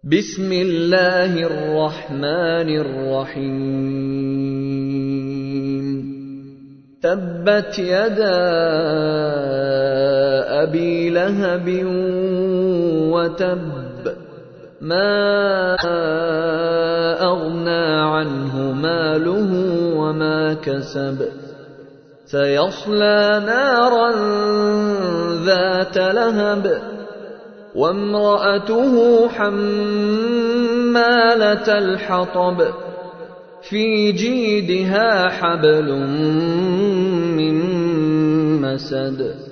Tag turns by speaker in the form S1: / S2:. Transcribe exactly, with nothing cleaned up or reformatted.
S1: بسم الله الرحمن الرحيم تبت يدا أبي لهب وتب ما أغنى عنه ماله وما كسب سيصلى نارا ذات لهب وامرأته حمالة الحطب في جيدها حبل من مسد